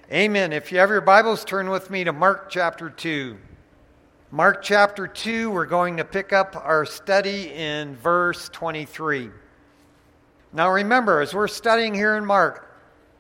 Amen. If you have your Bibles, turn with me to Mark chapter 2. Mark chapter 2, we're going to pick up our study in verse 23. Now remember, as we're studying here in Mark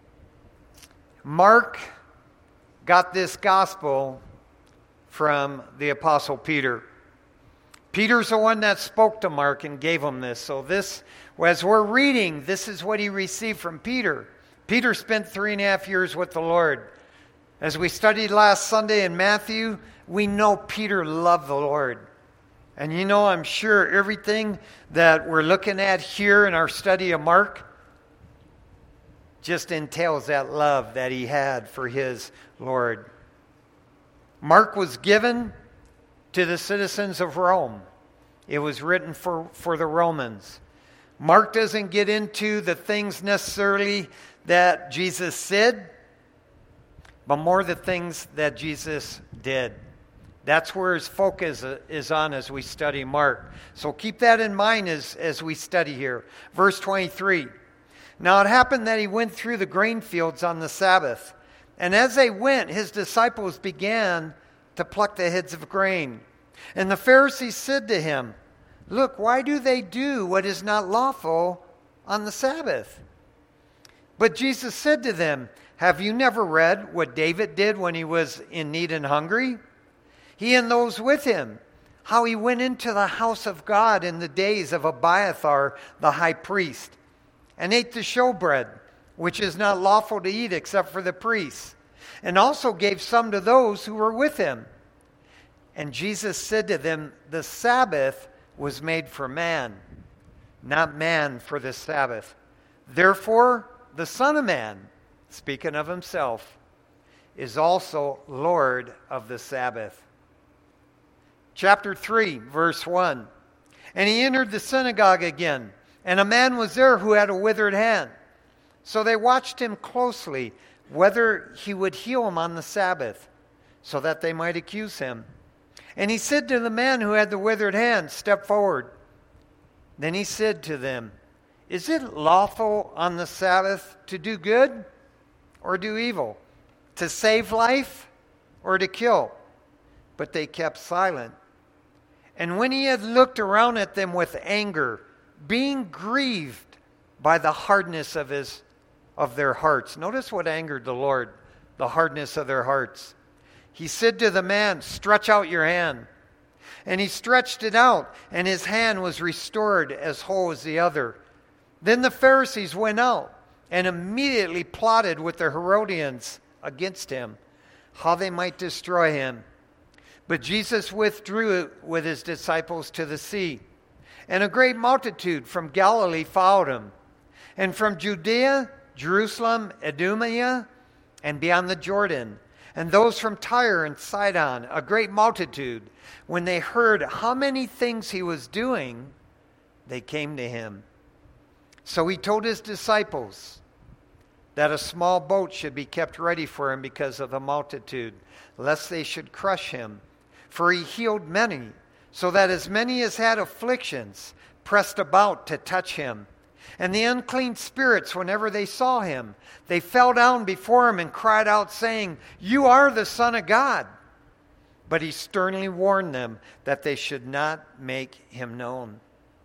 got this gospel from the Apostle Peter. Peter's the one that spoke to Mark and gave him this. So this, as we're reading, this is what he received from Peter. Peter spent 3.5 years with the Lord. As we studied last Sunday in Matthew, we know Peter loved the Lord. And you know, I'm sure everything that we're looking at here in our study of Mark just entails that love that he had for his Lord. Mark was given to the citizens of Rome. It was written for the Romans. Mark doesn't get into the things necessarily that Jesus said, but more the things that Jesus did. That's where his focus is on as we study Mark. So keep that in mind as we study here. Verse 23. Now it happened that he went through the grain fields on the Sabbath. And as they went, his disciples began to pluck the heads of grain. And the Pharisees said to him, "Look, why do they do what is not lawful on the Sabbath?" But Jesus said to them, "Have you never read what David did when he was in need and hungry? He and those with him, how he went into the house of God in the days of Abiathar the high priest, and ate the showbread, which is not lawful to eat except for the priests, and also gave some to those who were with him. And Jesus said to them, the Sabbath was made for man, not man for the Sabbath. Therefore, the Son of Man, speaking of himself, is also Lord of the Sabbath." Chapter 3, verse 1. And he entered the synagogue again, and a man was there who had a withered hand. So they watched him closely, whether he would heal him on the Sabbath, so that they might accuse him. And he said to the man who had the withered hand, "Step forward." Then he said to them, "Is it lawful on the Sabbath to do good or do evil, to save life or to kill?" But they kept silent. And when he had looked around at them with anger, being grieved by the hardness of their hearts. Notice what angered the Lord, the hardness of their hearts. He said to the man, "Stretch out your hand." And he stretched it out, and his hand was restored as whole as the other. Then the Pharisees went out and immediately plotted with the Herodians against him, how they might destroy him. But Jesus withdrew with his disciples to the sea, and a great multitude from Galilee followed him, and from Judea, Jerusalem, Idumea, and beyond the Jordan, and those from Tyre and Sidon, a great multitude. When they heard how many things he was doing, they came to him. So he told his disciples that a small boat should be kept ready for him because of the multitude, lest they should crush him. For he healed many, so that as many as had afflictions pressed about to touch him. And the unclean spirits, whenever they saw him, they fell down before him and cried out, saying, "You are the Son of God." But he sternly warned them that they should not make him known.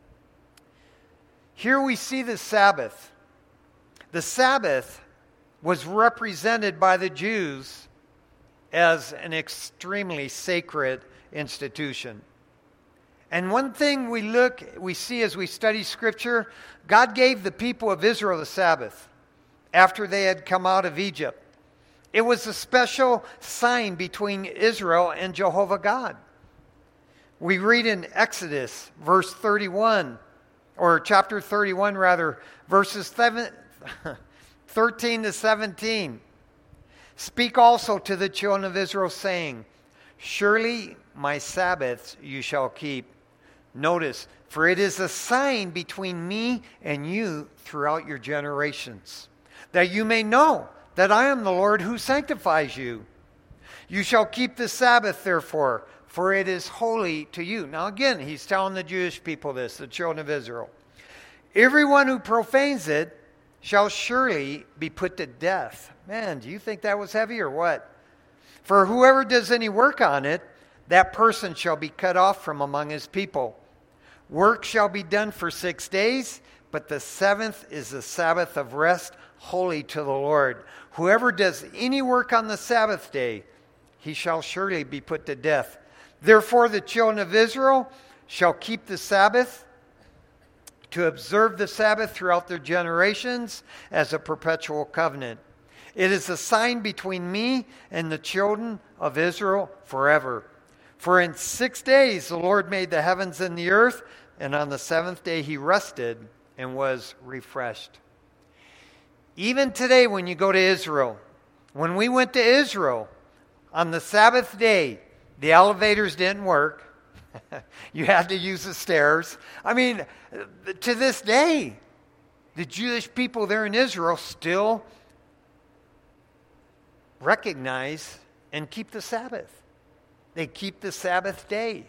Here we see the Sabbath. The Sabbath was represented by the Jews as an extremely sacred institution. And one thing we see as we study Scripture, God gave the people of Israel the Sabbath after they had come out of Egypt. It was a special sign between Israel and Jehovah God. We read in Exodus, verse 31, or chapter 31 rather, verses 13 to 17. "Speak also to the children of Israel, saying, Surely my Sabbaths you shall keep. Notice, for it is a sign between me and you throughout your generations, that you may know that I am the Lord who sanctifies you. You shall keep the Sabbath, therefore, for it is holy to you." Now again, he's telling the Jewish people this, the children of Israel. "Everyone who profanes it shall surely be put to death. Man, do you think that was heavy or what? For whoever does any work on it, that person shall be cut off from among his people. Work shall be done for 6 days, but the seventh is the Sabbath of rest, holy to the Lord. Whoever does any work on the Sabbath day, he shall surely be put to death. Therefore the children of Israel shall keep the Sabbath, to observe the Sabbath throughout their generations as a perpetual covenant. It is a sign between me and the children of Israel forever. For in 6 days the Lord made the heavens and the earth, and on the seventh day he rested and was refreshed. Even today when you go to Israel, when we went to Israel, on the Sabbath day, the elevators didn't work. You had to use the stairs. I mean, to this day, the Jewish people there in Israel still recognize and keep the Sabbath. They keep the Sabbath day.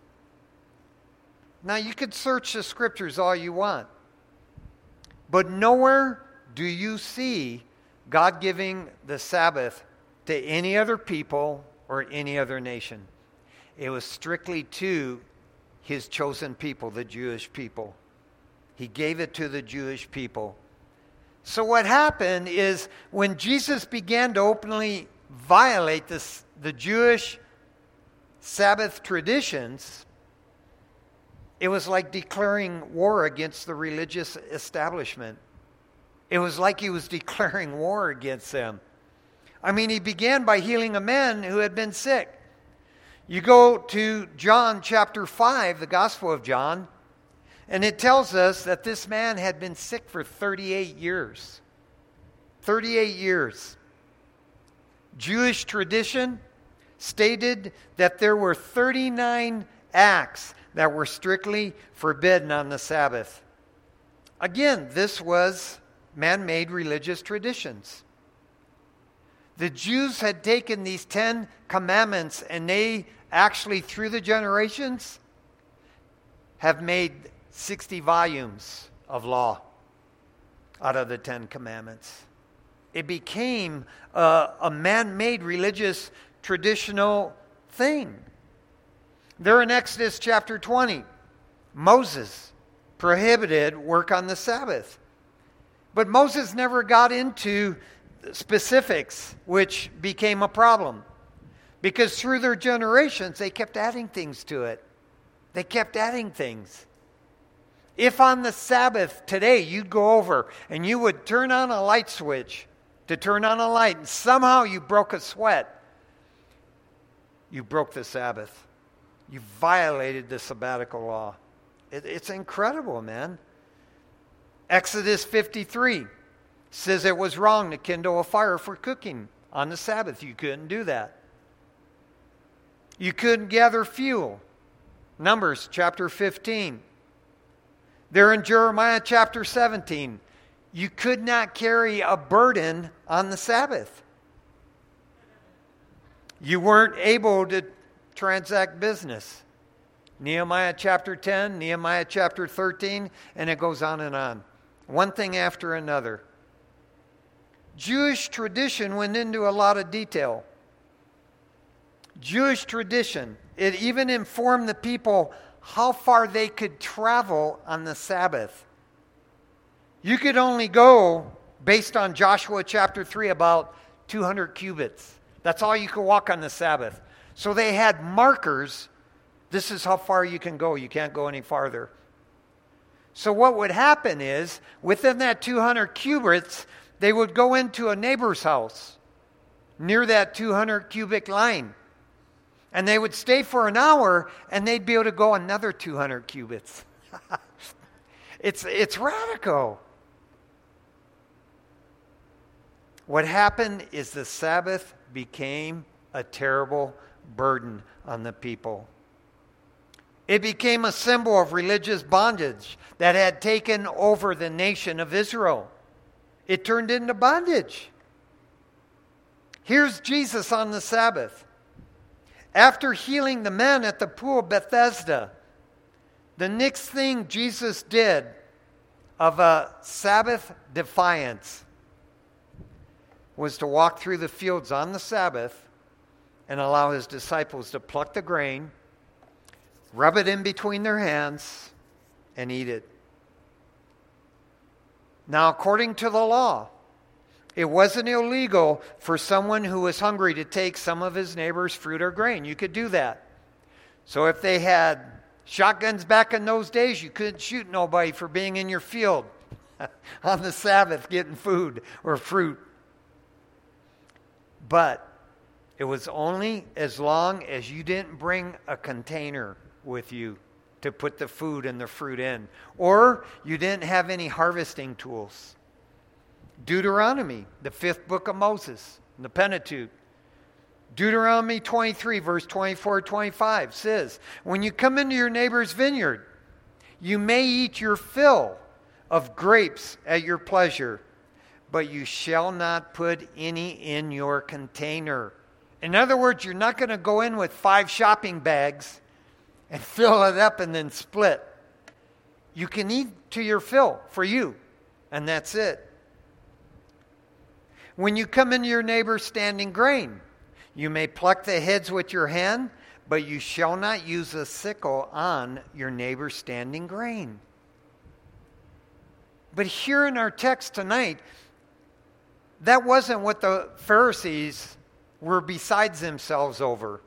Now, you could search the scriptures all you want, but nowhere do you see God giving the Sabbath to any other people or any other nation. It was strictly to his chosen people, the Jewish people. He gave it to the Jewish people. So what happened is when Jesus began to openly violate the Jewish Sabbath traditions, it was like declaring war against the religious establishment. It was like he was declaring war against them. I mean, he began by healing a man who had been sick. You go to John chapter 5, the Gospel of John, and it tells us that this man had been sick for 38 years. 38 years. Jewish tradition stated that there were 39 acts that were strictly forbidden on the Sabbath. Again, this was man-made religious traditions. The Jews had taken these 10 commandments and they actually, through the generations, have made 60 volumes of law out of the 10 commandments. It became a man-made religious traditional thing. There in Exodus chapter 20, Moses prohibited work on the Sabbath. But Moses never got into specifics, which became a problem. Because through their generations, they kept adding things to it. They kept adding things. If on the Sabbath today you'd go over and you would turn on a light switch to turn on a light and somehow you broke a sweat, you broke the Sabbath. You violated the sabbatical law. It's incredible, man. Exodus 53 says it was wrong to kindle a fire for cooking on the Sabbath. You couldn't do that. You couldn't gather fuel. Numbers chapter 15. There in Jeremiah chapter 17, you could not carry a burden on the Sabbath. You weren't able to transact business. Nehemiah chapter 10, Nehemiah chapter 13, and it goes on and on. One thing after another. Jewish tradition went into a lot of detail. Jewish tradition, it even informed the people how far they could travel on the Sabbath. You could only go, based on Joshua chapter 3, about 200 cubits. That's all you could walk on the Sabbath. So they had markers. This is how far you can go. You can't go any farther. So what would happen is, within that 200 cubits, they would go into a neighbor's house near that 200 cubic line. And they would stay for an hour, and they'd be able to go another 200 cubits. It's radical. What happened is the Sabbath became a terrible burden on the people. It became a symbol of religious bondage that had taken over the nation of Israel. It turned into bondage. Here's Jesus on the Sabbath. After healing the men at the pool of Bethesda, the next thing Jesus did of a Sabbath defiance was to walk through the fields on the Sabbath and allow his disciples to pluck the grain, rub it in between their hands, and eat it. Now, according to the law, it wasn't illegal for someone who was hungry to take some of his neighbor's fruit or grain. You could do that. So if they had shotguns back in those days, you couldn't shoot nobody for being in your field on the Sabbath getting food or fruit. But it was only as long as you didn't bring a container with you to put the food and the fruit in, or you didn't have any harvesting tools. Deuteronomy, the 5th book of Moses, the Pentateuch. Deuteronomy 23, verse 24-25 says, when you come into your neighbor's vineyard, you may eat your fill of grapes at your pleasure, but you shall not put any in your container. In other words, you're not going to go in with 5 shopping bags and fill it up and then split. You can eat to your fill for you, and that's it. When you come into your neighbor's standing grain, you may pluck the heads with your hand, but you shall not use a sickle on your neighbor's standing grain. But here in our text tonight, that wasn't what the Pharisees were besides themselves over.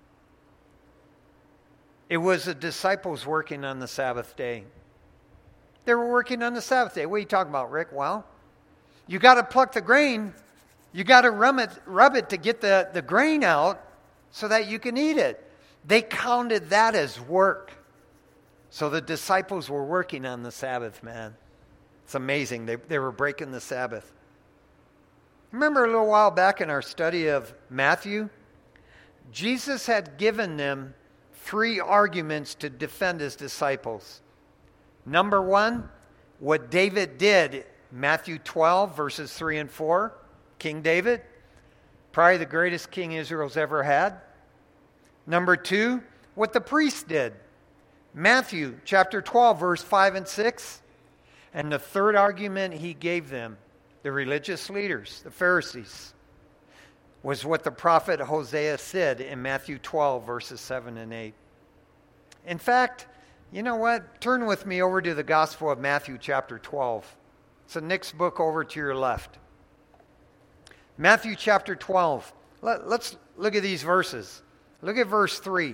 It was the disciples working on the Sabbath day. They were working on the Sabbath day. What are you talking about, Rick? Well, you got to pluck the grain. You got to rub it to get the grain out so that you can eat it. They counted that as work. So the disciples were working on the Sabbath, man. It's amazing. They were breaking the Sabbath. Remember a little while back in our study of Matthew? Jesus had given them 3 arguments to defend his disciples. Number 1, what David did, Matthew 12, verses 3 and 4. King David, probably the greatest king Israel's ever had. Number 2, what the priest did. Matthew chapter 12, verse 5 and 6. And the third argument he gave them, the religious leaders, the Pharisees, was what the prophet Hosea said in Matthew 12, verses 7 and 8. In fact, you know what? Turn with me over to the Gospel of Matthew chapter 12. It's the next book over to your left. Matthew chapter 12. Let's look at these verses. Look at verse 3.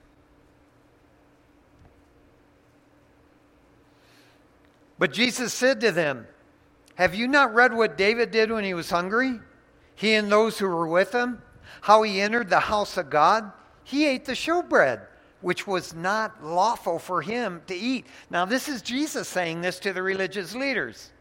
But Jesus said to them, have you not read what David did when he was hungry? He and those who were with him? How he entered the house of God? He ate the showbread, which was not lawful for him to eat. Now this is Jesus saying this to the religious leaders.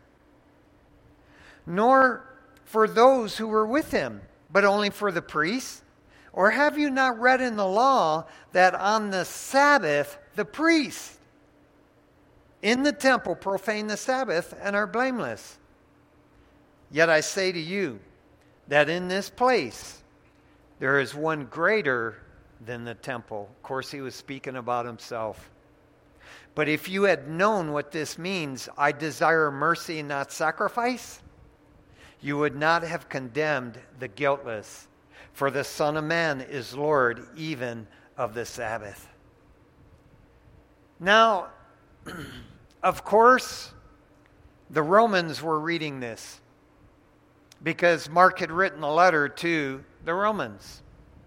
Nor for those who were with him, but only for the priests? Or have you not read in the law that on the Sabbath the priests in the temple profane the Sabbath and are blameless? Yet I say to you that in this place there is one greater than the temple. Of course, he was speaking about himself. But if you had known what this means, I desire mercy and not sacrifice, you would not have condemned the guiltless. For the Son of Man is Lord even of the Sabbath. Now, of course, the Romans were reading this because Mark had written a letter to the Romans.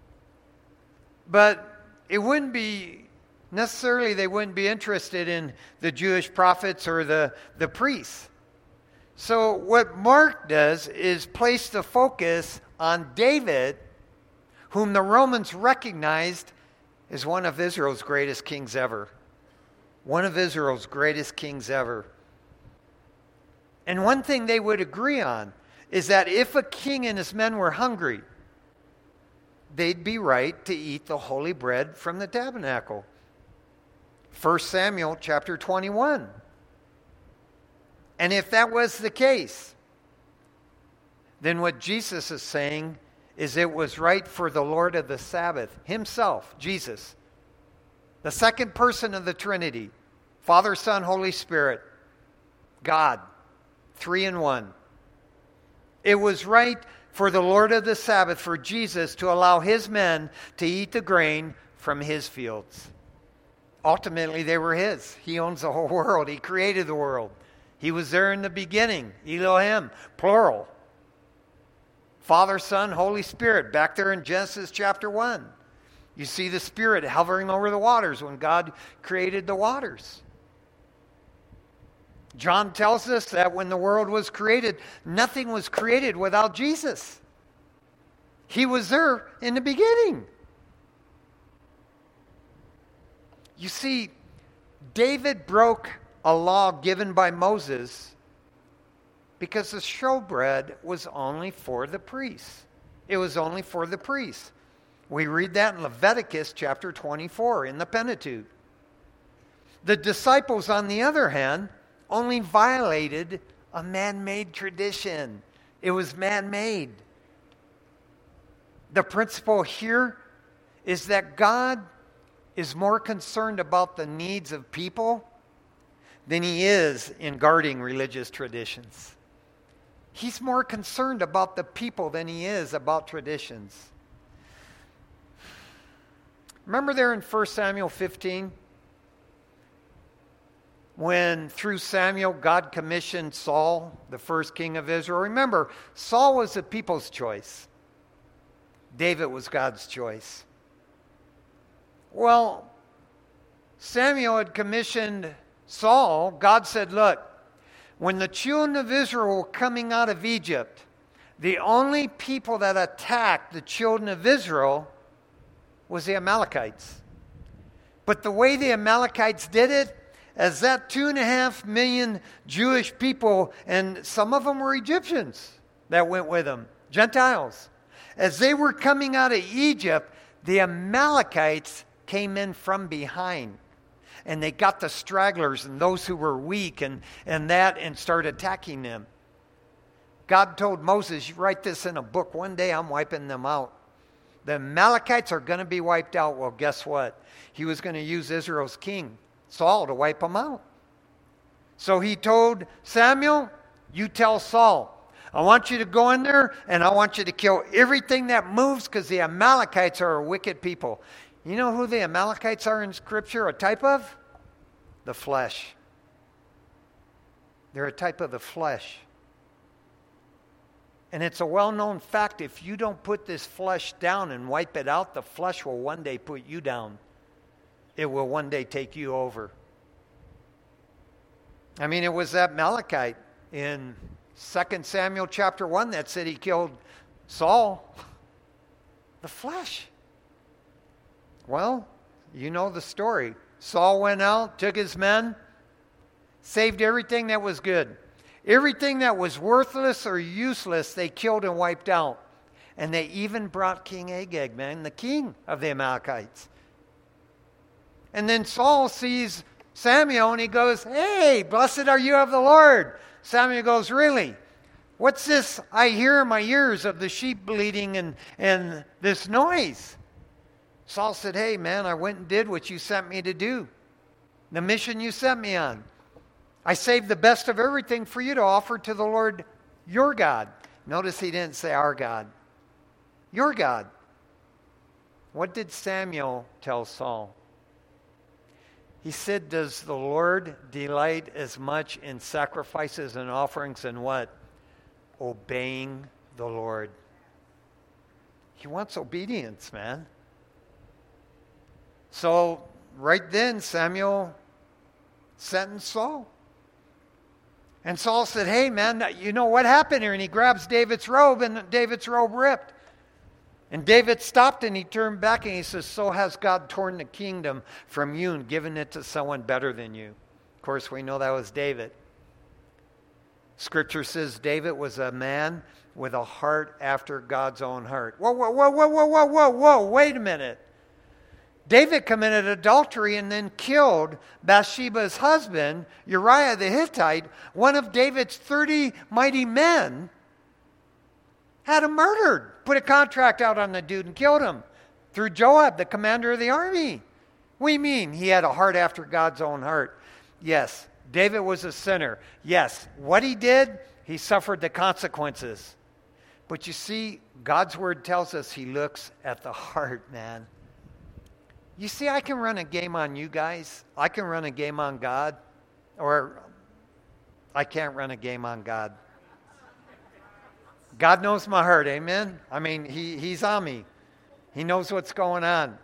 But it wouldn't be necessarily, they wouldn't be interested in the Jewish prophets or the priests. So what Mark does is place the focus on David, whom the Romans recognized as one of Israel's greatest kings ever. One of Israel's greatest kings ever. And one thing they would agree on is that if a king and his men were hungry, they'd be right to eat the holy bread from the tabernacle. 1 Samuel chapter 21. And if that was the case, then what Jesus is saying is it was right for the Lord of the Sabbath himself, Jesus, the second person of the Trinity, Father, Son, Holy Spirit, God, 3 in 1. It was right for the Lord of the Sabbath, for Jesus, to allow his men to eat the grain from his fields. Ultimately, they were his. He owns the whole world. He created the world. He was there in the beginning. Elohim, plural. Father, Son, Holy Spirit, back there in Genesis chapter 1. You see the Spirit hovering over the waters when God created the waters. John tells us that when the world was created, nothing was created without Jesus. He was there in the beginning. You see, David broke a law given by Moses because the showbread was only for the priests. It was only for the priests. We read that in Leviticus chapter 24 in the Pentateuch. The disciples, on the other hand, only violated a man-made tradition. It was man-made. The principle here is that God is more concerned about the needs of people than he is in guarding religious traditions. He's more concerned about the people than he is about traditions. Remember there in 1 Samuel 15? When through Samuel God commissioned Saul, the first king of Israel. Remember, Saul was the people's choice. David was God's choice. Well, Samuel had commissioned Saul. God said, look, when the children of Israel were coming out of Egypt, the only people that attacked the children of Israel was the Amalekites. But the way the Amalekites did it, as that 2.5 million Jewish people, and some of them were Egyptians that went with them, Gentiles. As they were coming out of Egypt, the Amalekites came in from behind. And they got the stragglers and those who were weak and started attacking them. God told Moses, you write this in a book. One day I'm wiping them out. The Amalekites are going to be wiped out. Well, guess what? He was going to use Israel's king, Saul, to wipe them out. So he told Samuel, you tell Saul, I want you to go in there and I want you to kill everything that moves because the Amalekites are a wicked people. You know who the Amalekites are in Scripture a type of? The flesh. They're a type of the flesh. And it's a well-known fact, if you don't put this flesh down and wipe it out, the flesh will one day put you down. It will one day take you over. I mean, it was that Amalekite in 2 Samuel chapter 1 that said he killed Saul. The flesh. Well, you know the story. Saul went out, took his men, saved everything that was good. Everything that was worthless or useless, they killed and wiped out. And they even brought King Agag, man, the king of the Amalekites. And then Saul sees Samuel and he goes, hey, blessed are you of the Lord. Samuel goes, really? What's this I hear in my ears of the sheep bleating and this noise? Saul said, hey, man, I went and did what you sent me to do. The mission you sent me on. I saved the best of everything for you to offer to the Lord your God. Notice he didn't say our God. Your God. What did Samuel tell Saul? He said, does the Lord delight as much in sacrifices and offerings and what? Obeying the Lord. He wants obedience, man. So right then Samuel sentenced Saul. And Saul said, hey man, you know what happened here? And he grabs David's robe and David's robe ripped. And David stopped and he turned back and he says, so has God torn the kingdom from you and given it to someone better than you. Of course, we know that was David. Scripture says David was a man with a heart after God's own heart. Whoa, wait a minute. David committed adultery and then killed Bathsheba's husband, Uriah the Hittite, one of David's 30 mighty men, had him murdered, put a contract out on the dude and killed him through Joab, the commander of the army. What do you mean? He had a heart after God's own heart. Yes, David was a sinner. Yes, what he did, he suffered the consequences. But you see, God's word tells us he looks at the heart, man. You see, I can run a game on you guys. I can run a game on God. Or I can't run a game on God. God knows my heart, amen? I mean, he's on me. He knows what's going on.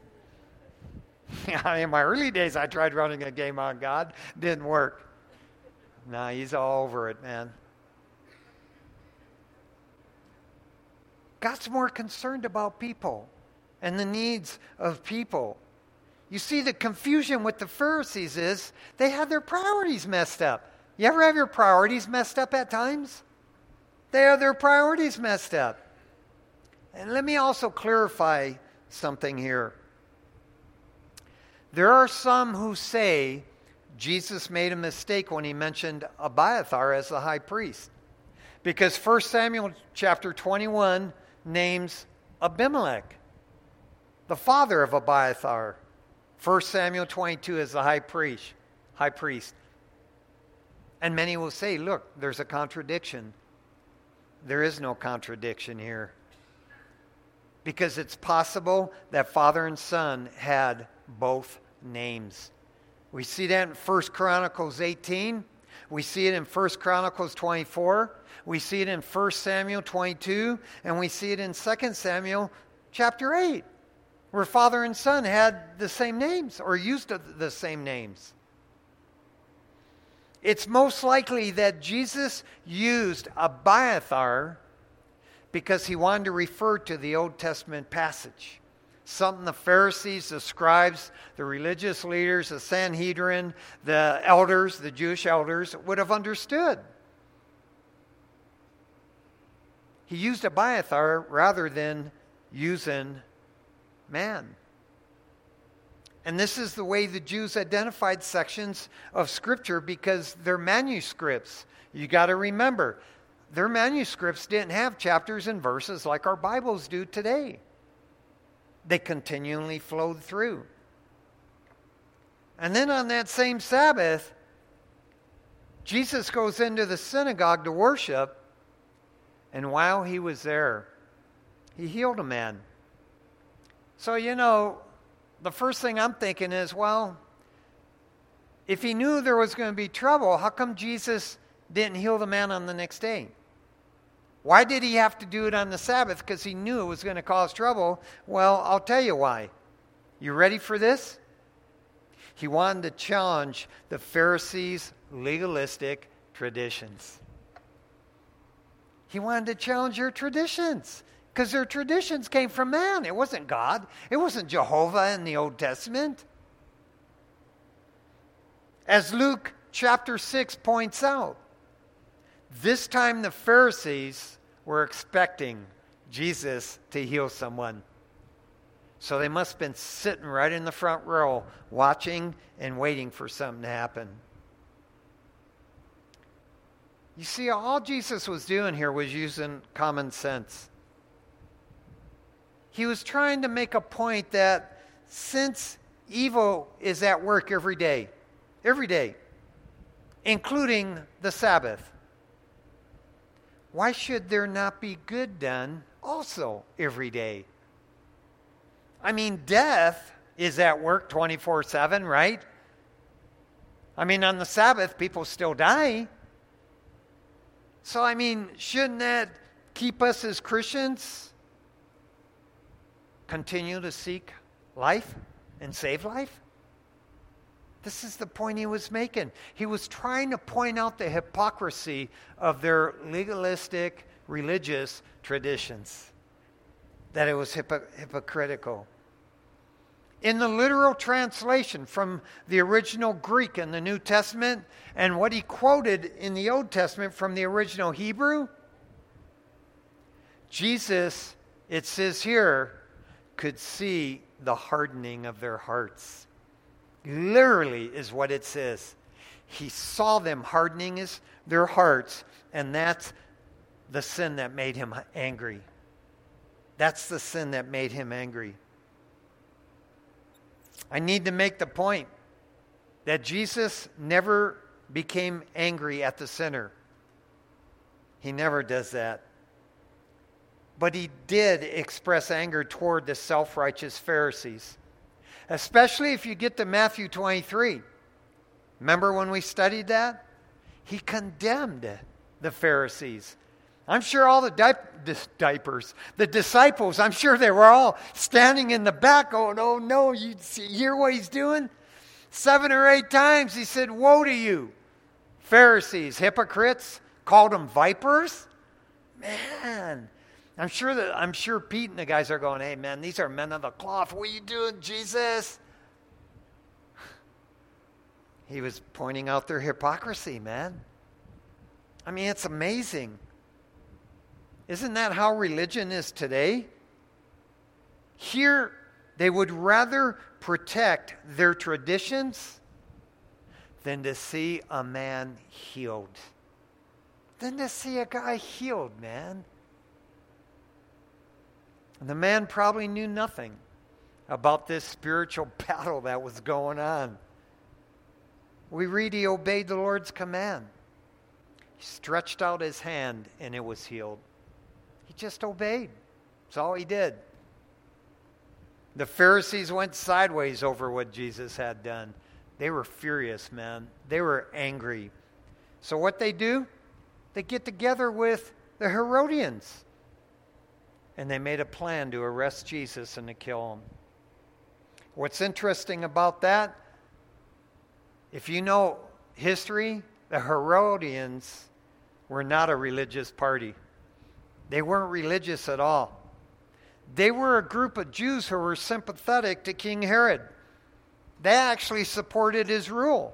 In my early days, I tried running a game on God. Didn't work. No, he's all over it, man. God's more concerned about people and the needs of people. You see, the confusion with the Pharisees is they had their priorities messed up. You ever have your priorities messed up at times? They have their priorities messed up. And let me also clarify something here. There are some who say Jesus made a mistake when he mentioned Abiathar as the high priest. Because 1 Samuel chapter 21 names Abimelech, the father of Abiathar. 1 Samuel 22 is the high priest. And many will say, look, there's a contradiction. There is no contradiction here. Because it's possible that father and son had both names. We see that in 1 Chronicles 18. We see it in 1 Chronicles 24. We see it in 1 Samuel 22. And we see it in 2 Samuel chapter 8, where father and son had the same names or used the same names. It's most likely that Jesus used Abiathar because he wanted to refer to the Old Testament passage. Something the Pharisees, the scribes, the religious leaders, the Sanhedrin, the elders, the Jewish elders would have understood. He used Abiathar rather than using man. And this is the way the Jews identified sections of Scripture because they're manuscripts. You got to remember, their manuscripts didn't have chapters and verses like our Bibles do today. They continually flowed through. And then on that same Sabbath, Jesus goes into the synagogue to worship, and while he was there, he healed a man. So, the first thing I'm thinking is, well, if he knew there was going to be trouble, how come Jesus didn't heal the man on the next day? Why did he have to do it on the Sabbath? Because he knew it was going to cause trouble. Well, I'll tell you why. You ready for this? He wanted to challenge the Pharisees' legalistic traditions. He wanted to challenge their traditions. Because their traditions came from man. It wasn't God. It wasn't Jehovah in the Old Testament. As Luke chapter 6 points out, this time the Pharisees were expecting Jesus to heal someone. So they must have been sitting right in the front row, watching and waiting for something to happen. You see, all Jesus was doing here was using common sense. He was trying to make a point that since evil is at work every day, including the Sabbath, why should there not be good done also every day? I mean, death is at work 24/7, right? I mean, on the Sabbath, people still die. So, I mean, shouldn't that keep us as Christians continue to seek life and save life? This is the point he was making. He was trying to point out the hypocrisy of their legalistic religious traditions, that it was hypocritical. In the literal translation from the original Greek in the New Testament and what he quoted in the Old Testament from the original Hebrew, Jesus, it says here, could see the hardening of their hearts. Literally is what it says. He saw them hardening their hearts, and that's the sin that made him angry. That's the sin that made him angry. I need to make the point that Jesus never became angry at the sinner. He never does that. But he did express anger toward the self-righteous Pharisees. Especially if you get to Matthew 23. Remember when we studied that? He condemned the Pharisees. I'm sure all the the disciples, I'm sure they were all standing in the back going, oh no, you hear what he's doing? 7 or 8 times he said, woe to you, Pharisees, hypocrites, called them vipers. Man, I'm sure Pete and the guys are going, hey man, these are men of the cloth. What are you doing, Jesus? He was pointing out their hypocrisy, man. I mean, it's amazing. Isn't that how religion is today? Here, they would rather protect their traditions than to see a man healed. Than to see a guy healed, man. And the man probably knew nothing about this spiritual battle that was going on. We read he obeyed the Lord's command. He stretched out his hand and it was healed. He just obeyed. That's all he did. The Pharisees went sideways over what Jesus had done. They were furious, man. They were angry. So what they do? They get together with the Herodians. And they made a plan to arrest Jesus and to kill him. What's interesting about that, if you know history, the Herodians were not a religious party. They weren't religious at all. They were a group of Jews who were sympathetic to King Herod. They actually supported his rule.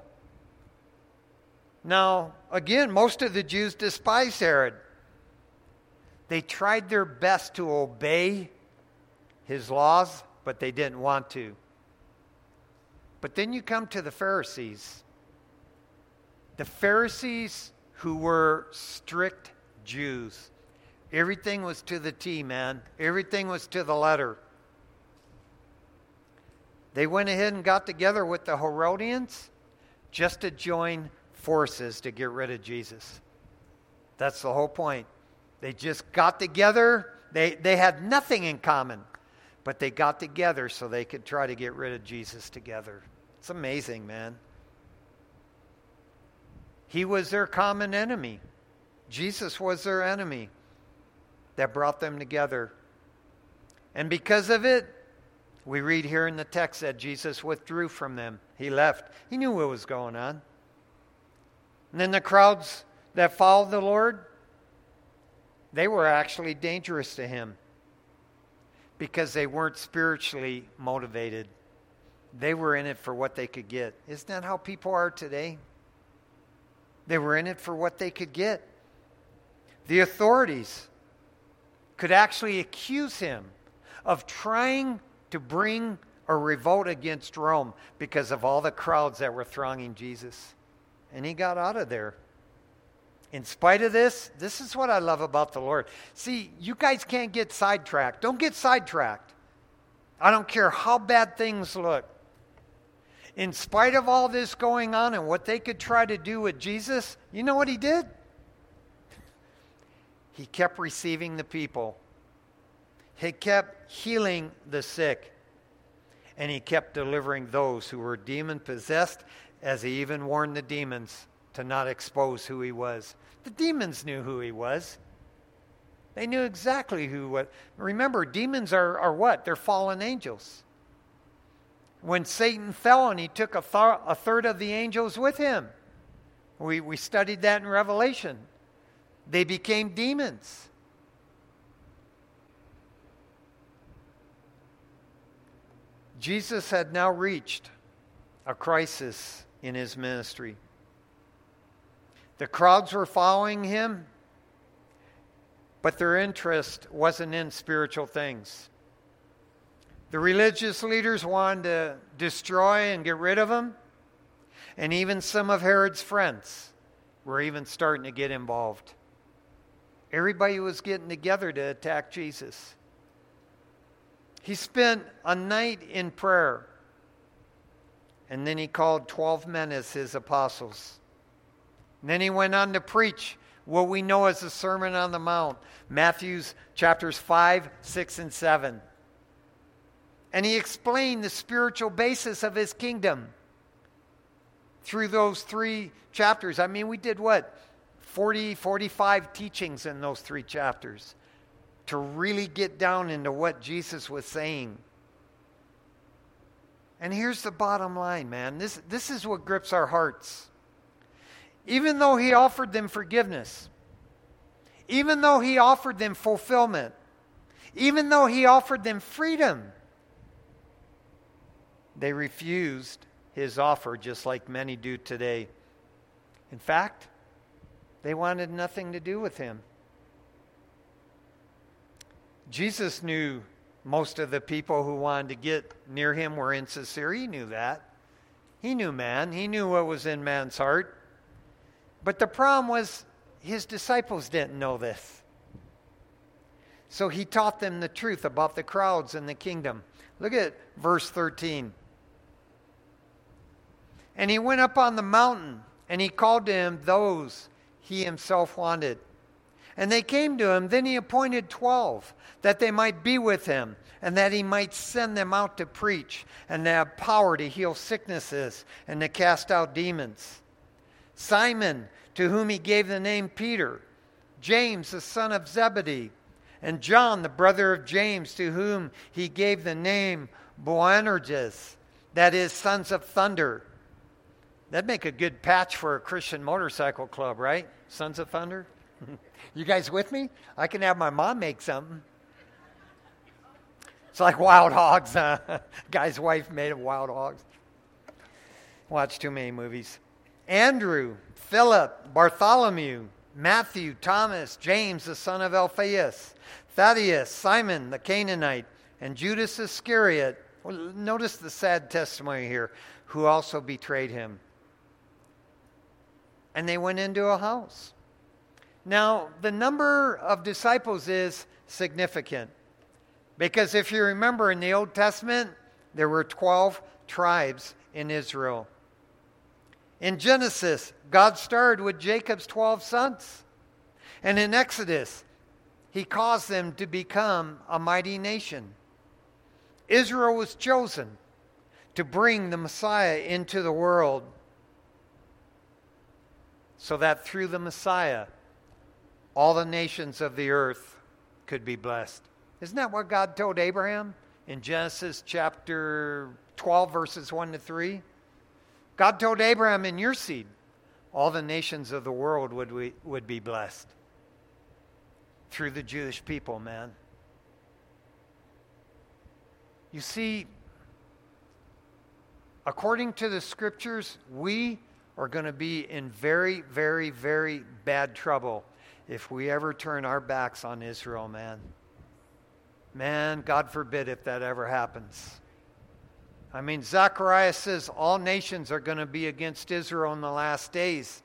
Now, again, most of the Jews despised Herod. They tried their best to obey his laws, but they didn't want to. But then you come to the Pharisees. The Pharisees who were strict Jews. Everything was to the T, man. Everything was to the letter. They went ahead and got together with the Herodians just to join forces to get rid of Jesus. That's the whole point. They just got together. They had nothing in common, but they got together so they could try to get rid of Jesus together. It's amazing, man. He was their common enemy. Jesus was their enemy that brought them together. And because of it, we read here in the text that Jesus withdrew from them. He left. He knew what was going on. And then the crowds that followed the Lord, they were actually dangerous to him because they weren't spiritually motivated. They were in it for what they could get. Isn't that how people are today? They were in it for what they could get. The authorities could actually accuse him of trying to bring a revolt against Rome because of all the crowds that were thronging Jesus. And he got out of there. In spite of this is what I love about the Lord. See, you guys can't get sidetracked. Don't get sidetracked. I don't care how bad things look. In spite of all this going on and what they could try to do with Jesus, you know what he did? He kept receiving the people. He kept healing the sick. And he kept delivering those who were demon-possessed, as he even warned the demons to not expose who he was. The demons knew who he was. They knew exactly who he was. Remember, demons are what? They're fallen angels. When Satan fell and he took a third of the angels with him. We studied that in Revelation. They became demons. Jesus had now reached a crisis in his ministry. The crowds were following him, but their interest wasn't in spiritual things. The religious leaders wanted to destroy and get rid of him, and even some of Herod's friends were even starting to get involved. Everybody was getting together to attack Jesus. He spent a night in prayer, and then he called 12 men as his apostles. And then he went on to preach what we know as the Sermon on the Mount, Matthew's chapters 5, 6, and 7. And he explained the spiritual basis of his kingdom through those 3 chapters. I mean, we did what? 40, 45 teachings in those 3 chapters to really get down into what Jesus was saying. And here's the bottom line, man. This is what grips our hearts. Even though he offered them forgiveness, even though he offered them fulfillment, even though he offered them freedom, they refused his offer just like many do today. In fact, they wanted nothing to do with him. Jesus knew most of the people who wanted to get near him were insincere. He knew that. He knew man. He knew what was in man's heart. But the problem was his disciples didn't know this. So he taught them the truth about the crowds and the kingdom. Look at verse 13. And he went up on the mountain, and he called to him those he himself wanted. And they came to him. Then he appointed 12, that they might be with him, and that he might send them out to preach, and to have power to heal sicknesses, and to cast out demons. Simon, to whom he gave the name Peter, James, the son of Zebedee, and John, the brother of James, to whom he gave the name Boanerges, that is, sons of thunder. That'd make a good patch for a Christian motorcycle club, right? Sons of Thunder? You guys with me? I can have my mom make something. It's like Wild Hogs. Guy's wife made of Wild Hogs. Watch too many movies. Andrew, Philip, Bartholomew, Matthew, Thomas, James, the son of Alphaeus, Thaddeus, Simon, the Canaanite, and Judas Iscariot. Well, notice the sad testimony here, who also betrayed him. And they went into a house. Now, the number of disciples is significant. Because if you remember in the Old Testament, there were 12 tribes in Israel. In Genesis, God started with Jacob's 12 sons. And in Exodus, he caused them to become a mighty nation. Israel was chosen to bring the Messiah into the world so that through the Messiah, all the nations of the earth could be blessed. Isn't that what God told Abraham in Genesis chapter 12, verses 1 to 3? God told Abraham, in your seed, all the nations of the world would be blessed. Through the Jewish people, man. You see, according to the scriptures, we are going to be in very, very, very bad trouble if we ever turn our backs on Israel, man. Man, God forbid if that ever happens. I mean, Zechariah says all nations are going to be against Israel in the last days.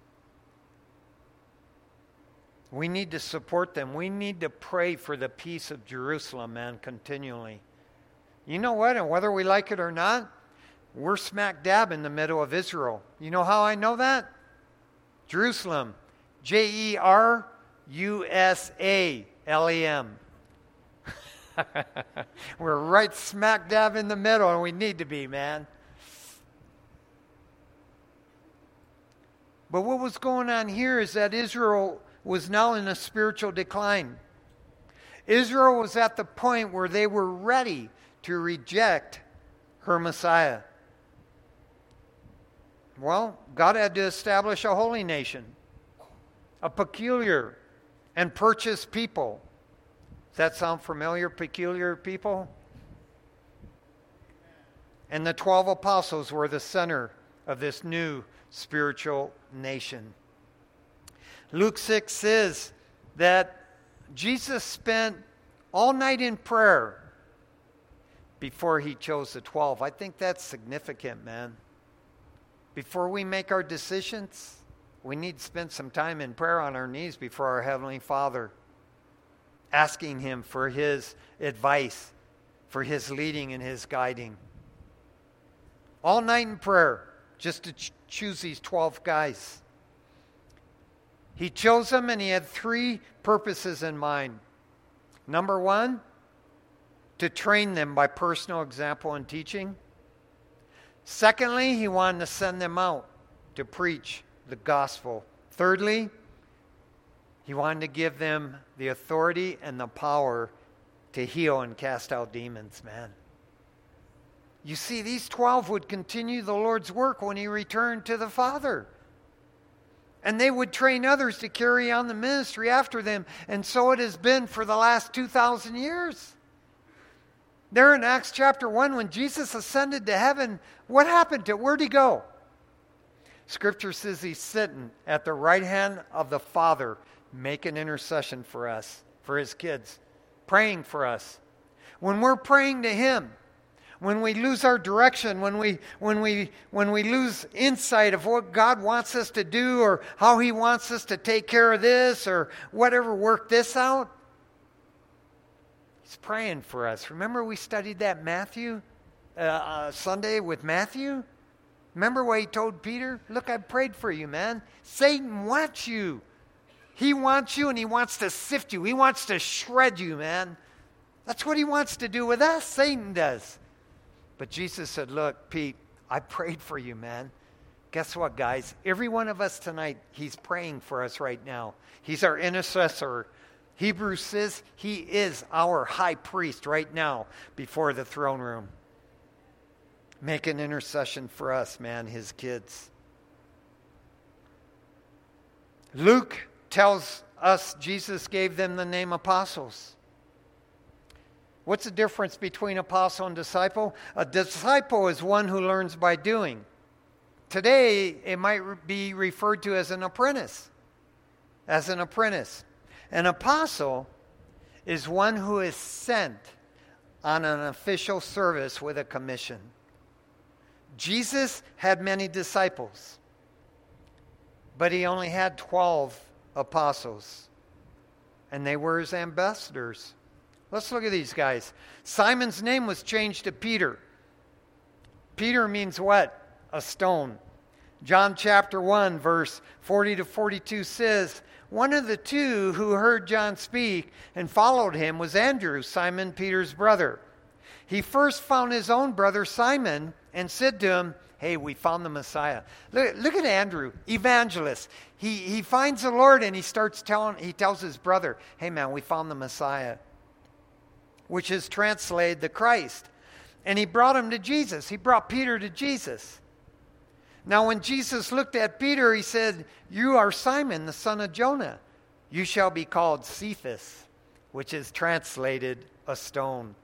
We need to support them. We need to pray for the peace of Jerusalem, man, continually. You know what? And whether we like it or not, we're smack dab in the middle of Israel. You know how I know that? Jerusalem. Jerusalem. We're right smack dab in the middle, and we need to be, man. But what was going on here is that Israel was now in a spiritual decline. Israel was at the point where they were ready to reject her Messiah. Well, God had to establish a holy nation, a peculiar and purchased people. Does that sound familiar? Peculiar people? And the 12 apostles were the center of this new spiritual nation. Luke 6 says that Jesus spent all night in prayer before he chose the 12. I think that's significant, man. Before we make our decisions, we need to spend some time in prayer on our knees before our Heavenly Father, asking him for his advice, for his leading and his guiding. All night in prayer, just to choose these 12 guys. He chose them and he had 3 purposes in mind. Number 1, to train them by personal example and teaching. Secondly, he wanted to send them out to preach the gospel. Thirdly, he wanted to give them the authority and the power to heal and cast out demons, man. You see, these 12 would continue the Lord's work when he returned to the Father. And they would train others to carry on the ministry after them. And so it has been for the last 2,000 years. There in Acts chapter 1, when Jesus ascended to heaven, what happened to him? Where'd he go? Scripture says he's sitting at the right hand of the Father, making intercession for us, for his kids, praying for us. When we're praying to him, when we lose our direction, when we lose insight of what God wants us to do or how he wants us to take care of this or whatever, work this out, he's praying for us. Remember we studied that Matthew Sunday with Matthew? Remember what he told Peter? Look, I prayed for you, man. Satan wants you. He wants you and he wants to sift you. He wants to shred you, man. That's what he wants to do with us. Satan does. But Jesus said, look, Pete, I prayed for you, man. Guess what, guys? Every one of us tonight, he's praying for us right now. He's our intercessor. Hebrews says he is our high priest right now before the throne room. Make an intercession for us, man, his kids. Luke tells us Jesus gave them the name apostles. What's the difference between apostle and disciple? A disciple is one who learns by doing. Today, it might be referred to as an apprentice. As an apprentice. An apostle is one who is sent on an official service with a commission. Jesus had many disciples, but he only had 12 apostles, and they were his ambassadors. Let's look at these guys. Simon's name was changed to Peter. Peter means what? A stone. John chapter 1, verse 40 to 42 says, one of the 2 who heard John speak and followed him was Andrew, Simon Peter's brother. He first found his own brother Simon and said to him, hey, we found the Messiah. Look at Andrew, evangelist. He finds the Lord and he tells his brother, hey man, we found the Messiah, which is translated the Christ. And he brought him to Jesus. He brought Peter to Jesus. Now when Jesus looked at Peter, he said, you are Simon, the son of Jonah. You shall be called Cephas, which is translated a stone.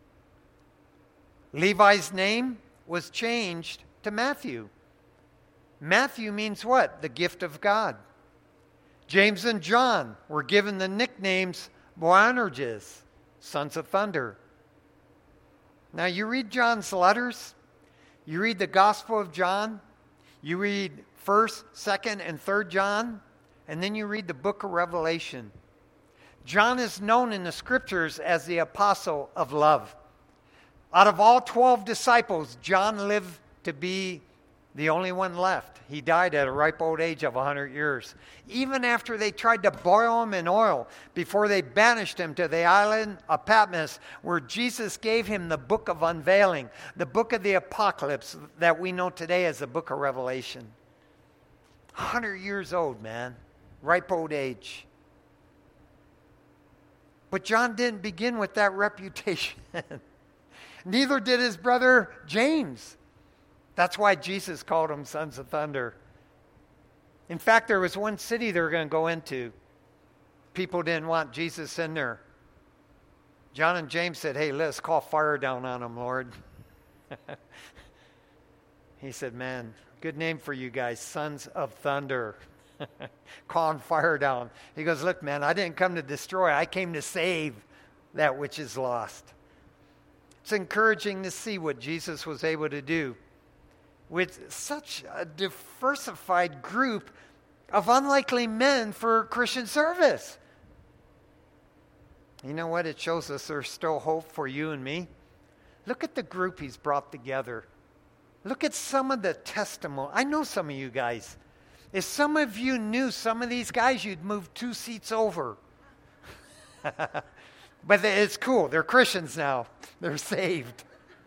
Levi's name was changed to Matthew. Matthew means what? The gift of God. James and John were given the nicknames Boanerges, sons of thunder. Now you read John's letters, you read the Gospel of John, you read 1st, 2nd, and 3rd John, and then you read the book of Revelation. John is known in the scriptures as the apostle of love. Out of all 12 disciples, John lived to be the only one left. He died at a ripe old age of 100 years. Even after they tried to boil him in oil before they banished him to the island of Patmos, where Jesus gave him the book of unveiling, the book of the apocalypse that we know today as the book of Revelation. 100 years old, man. Ripe old age. But John didn't begin with that reputation. Neither did his brother James. That's why Jesus called them sons of thunder. In fact, there was one city they were going to go into. People didn't want Jesus in there. John and James said, hey, let's call fire down on them, Lord. He said, man, good name for you guys, sons of thunder. Calling fire down. He goes, look, man, I didn't come to destroy. I came to save that which is lost. It's encouraging to see what Jesus was able to do with such a diversified group of unlikely men for Christian service. You know what? It shows us there's still hope for you and me. Look at the group he's brought together. Look at some of the testimony. I know some of you guys. If some of you knew some of these guys, you'd move 2 seats over. But it's cool. They're Christians now. They're saved.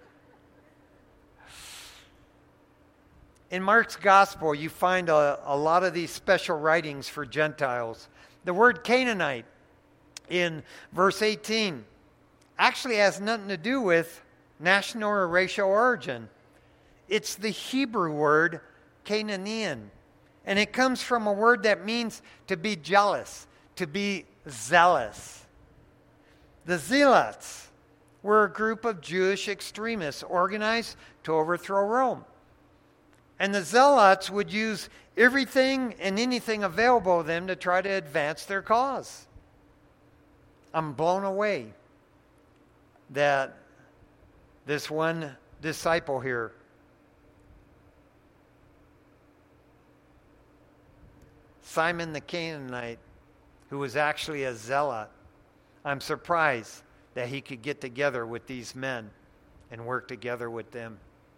In Mark's gospel, you find a lot of these special writings for Gentiles. The word Canaanite in verse 18 actually has nothing to do with national or racial origin. It's the Hebrew word Canaanean. And it comes from a word that means to be jealous, to be zealous. The Zealots were a group of Jewish extremists organized to overthrow Rome. And the Zealots would use everything and anything available to them to try to advance their cause. I'm blown away that this one disciple here, Simon the Canaanite, who was actually a zealot, I'm surprised that he could get together with these men and work together with them.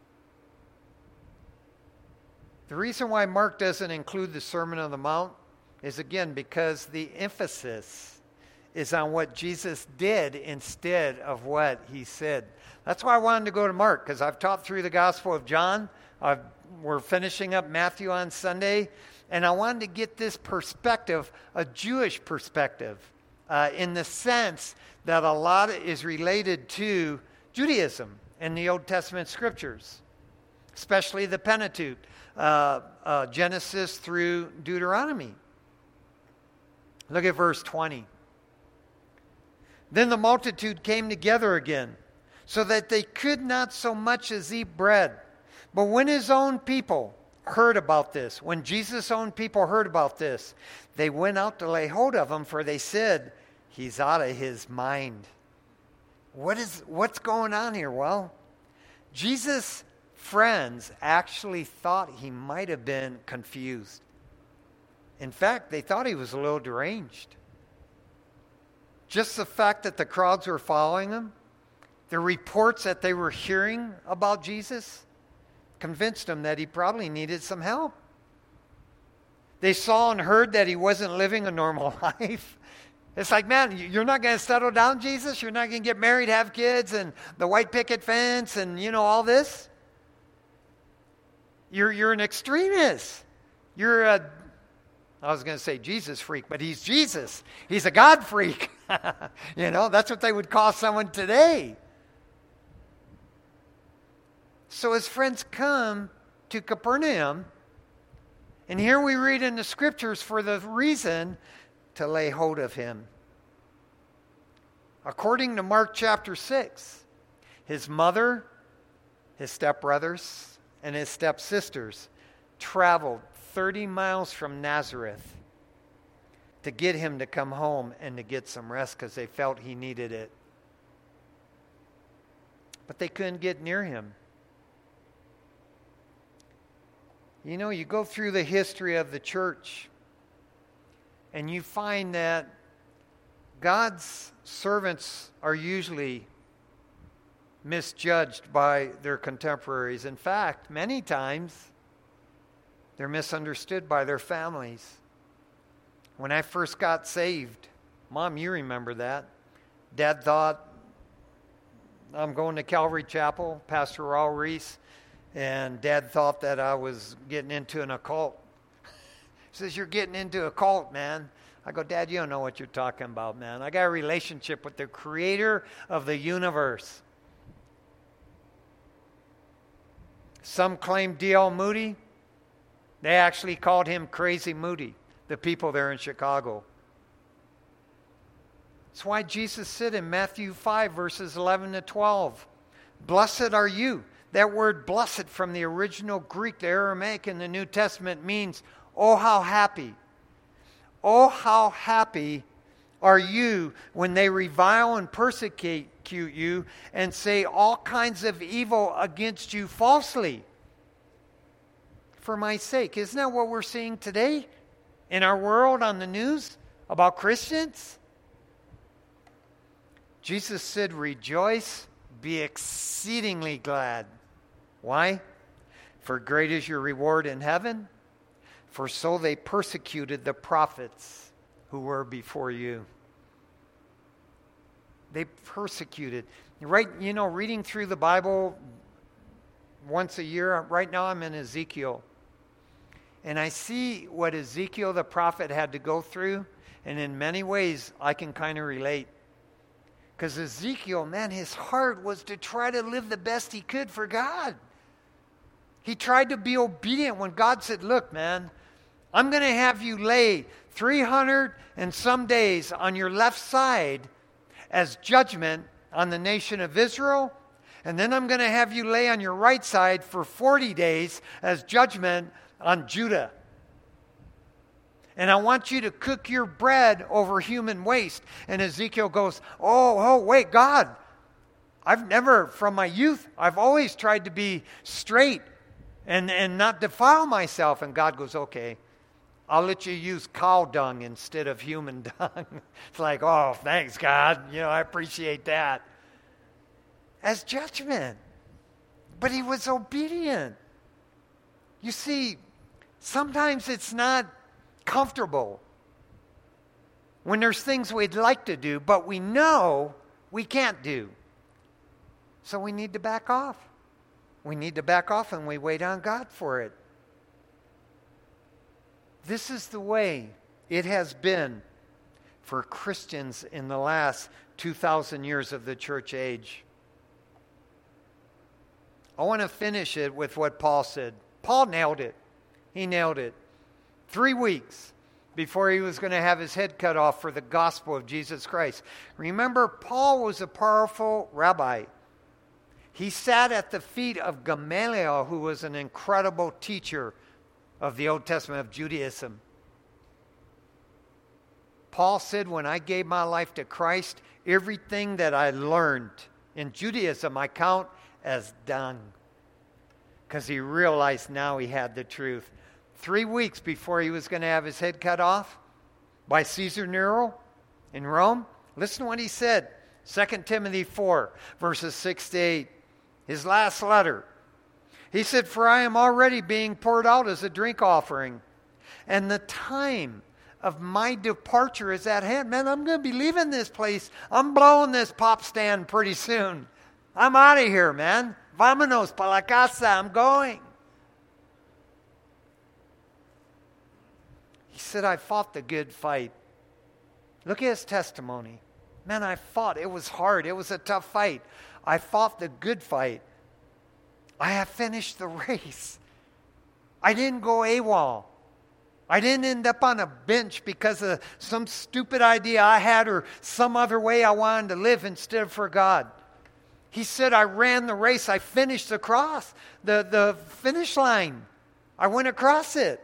The reason why Mark doesn't include the Sermon on the Mount is, again, because the emphasis is on what Jesus did instead of what he said. That's why I wanted to go to Mark, because I've taught through the Gospel of John. We're finishing up Matthew on Sunday, and I wanted to get this perspective, a Jewish perspective, in the sense that a lot is related to Judaism and the Old Testament scriptures, especially the Pentateuch. Genesis through Deuteronomy. Look at verse 20. Then the multitude came together again, so that they could not so much as eat bread. But when his own people heard about this, when Jesus' own people heard about this, they went out to lay hold of him, for they said, he's out of his mind. What's going on here? Well, Jesus' friends actually thought he might have been confused. In fact, they thought he was a little deranged. Just the fact that the crowds were following him, the reports that they were hearing about Jesus, convinced them that he probably needed some help. They saw and heard that he wasn't living a normal life. It's like, man, you're not going to settle down, Jesus? You're not going to get married, have kids, and the white picket fence, and, all this? You're an extremist. I was going to say Jesus freak, but he's Jesus. He's a God freak. That's what they would call someone today. So his friends come to Capernaum, and here we read in the scriptures for the reason to lay hold of him. According to Mark chapter 6, his mother, his stepbrothers, and his stepsisters traveled 30 miles from Nazareth to get him to come home and to get some rest because they felt he needed it. But they couldn't get near him. You go through the history of the church and you find that God's servants are usually misjudged by their contemporaries. In fact, many times they're misunderstood by their families. When I first got saved, Mom, you remember that. Dad thought, I'm going to Calvary Chapel, Pastor Raul Reese, and Dad thought that I was getting into an occult. He says, you're getting into a cult, man. I go, Dad, you don't know what you're talking about, man. I got a relationship with the creator of the universe. Some claim D.L. Moody. They actually called him Crazy Moody, the people there in Chicago. That's why Jesus said in Matthew 5, verses 11 to 12, blessed are you. That word blessed from the original Greek, the Aramaic in the New Testament means, oh, how happy. Oh, how happy are you when they revile and persecute you and say all kinds of evil against you falsely for my sake. Isn't that what we're seeing today in our world on the news about Christians? Jesus said, rejoice, be exceedingly glad. Why? For great is your reward in heaven. For so they persecuted the prophets who were before you. They persecuted. Right, reading through the Bible once a year, right now I'm in Ezekiel. And I see what Ezekiel the prophet had to go through, and in many ways I can kind of relate. Because Ezekiel, man, his heart was to try to live the best he could for God. He tried to be obedient when God said, look, man, I'm going to have you lay 300 and some days on your left side as judgment on the nation of Israel. And then I'm going to have you lay on your right side for 40 days as judgment on Judah. And I want you to cook your bread over human waste. And Ezekiel goes, oh, wait, God, I've never, from my youth, I've always tried to be straight and not defile myself. And God goes, okay, I'll let you use cow dung instead of human dung. It's like, oh, thanks, God. I appreciate that. As judgment. But he was obedient. You see, sometimes it's not comfortable when there's things we'd like to do, but we know we can't do. So we need to back off. We need to back off and we wait on God for it. This is the way it has been for Christians in the last 2,000 years of the church age. I want to finish it with what Paul said. Paul nailed it. He nailed it. 3 weeks before he was going to have his head cut off for the gospel of Jesus Christ. Remember, Paul was a powerful rabbi. He sat at the feet of Gamaliel, who was an incredible teacher of the Old Testament of Judaism. Paul said, when I gave my life to Christ, everything that I learned in Judaism I count as dung. Because he realized now he had the truth. 3 weeks before he was going to have his head cut off by Caesar Nero in Rome, listen to what he said. 2 Timothy 4, verses 6 to 8. His last letter. He said, for I am already being poured out as a drink offering, and the time of my departure is at hand. Man, I'm going to be leaving this place. I'm blowing this pop stand pretty soon. I'm out of here, man. Vámonos pa la casa. I'm going. He said, I fought the good fight. Look at his testimony. Man, I fought. It was hard. It was a tough fight. I fought the good fight. I have finished the race. I didn't go AWOL. I didn't end up on a bench because of some stupid idea I had or some other way I wanted to live instead of for God. He said, I ran the race. I finished the finish line. I went across it.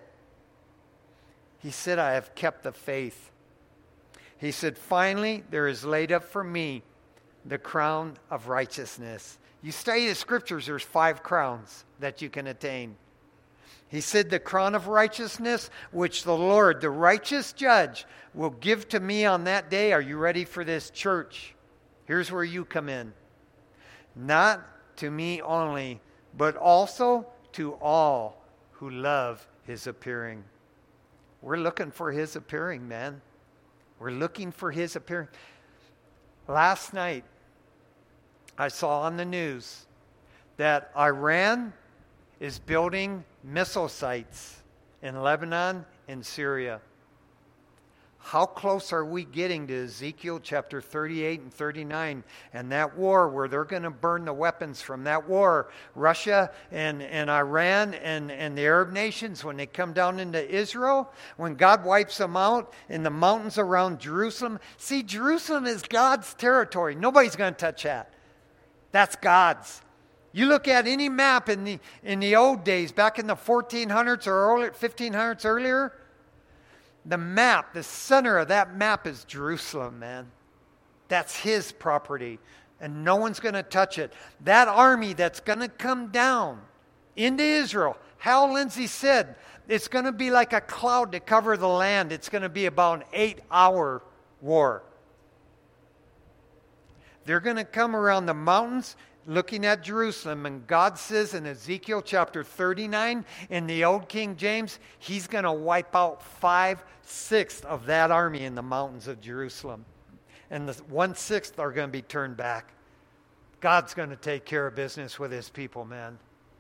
He said, I have kept the faith. He said, finally, there is laid up for me the crown of righteousness. You study the scriptures, there's 5 crowns that you can attain. He said, the crown of righteousness, which the Lord, the righteous judge, will give to me on that day. Are you ready for this, church? Here's where you come in. Not to me only, but also to all who love his appearing. We're looking for his appearing, man. We're looking for his appearing. Last night, I saw on the news that Iran is building missile sites in Lebanon and Syria. How close are we getting to Ezekiel chapter 38 and 39 and that war where they're going to burn the weapons from that war? Russia and Iran and the Arab nations, when they come down into Israel, when God wipes them out in the mountains around Jerusalem. See, Jerusalem is God's territory. Nobody's going to touch that. That's God's. You look at any map in the old days, back in the 1400s or earlier, 1500s earlier, the map, the center of that map is Jerusalem, man. That's his property, and no one's going to touch it. That army that's going to come down into Israel, Hal Lindsey said, it's going to be like a cloud to cover the land. It's going to be about an 8-hour war. They're going to come around the mountains looking at Jerusalem, and God says in Ezekiel chapter 39 in the Old King James, he's going to wipe out 5/6 of that army in the mountains of Jerusalem. And the 1/6 are going to be turned back. God's going to take care of business with his people, man.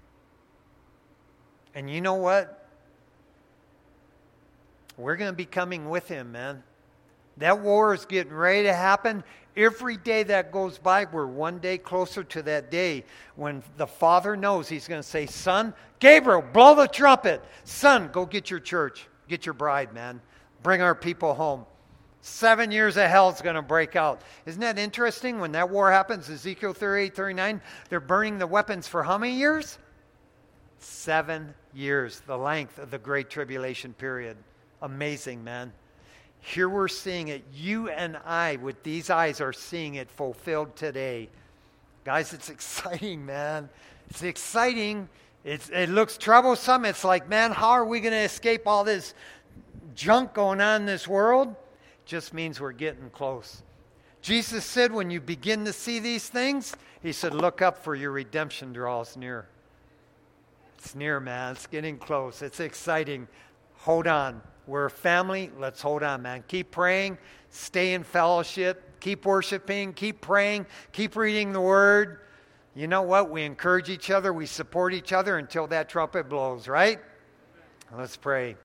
And you know what? We're going to be coming with him, man. That war is getting ready to happen. Every day that goes by, we're one day closer to that day when the Father knows he's going to say, son, Gabriel, blow the trumpet. Son, go get your church. Get your bride, man. Bring our people home. 7 years of hell is going to break out. Isn't that interesting? When that war happens, Ezekiel 38, 39, they're burning the weapons for how many years? 7 years, the length of the Great Tribulation period. Amazing, man. Here we're seeing it. You and I, with these eyes, are seeing it fulfilled today. Guys, it's exciting, man. It's exciting. It looks troublesome. It's like, man, how are we going to escape all this junk going on in this world? Just means we're getting close. Jesus said when you begin to see these things, he said, look up, for your redemption draws near. It's near, man. It's getting close. It's exciting. Hold on. We're a family. Let's hold on, man. Keep praying. Stay in fellowship. Keep worshiping. Keep praying. Keep reading the Word. You know what? We encourage each other. We support each other until that trumpet blows, right? Let's pray.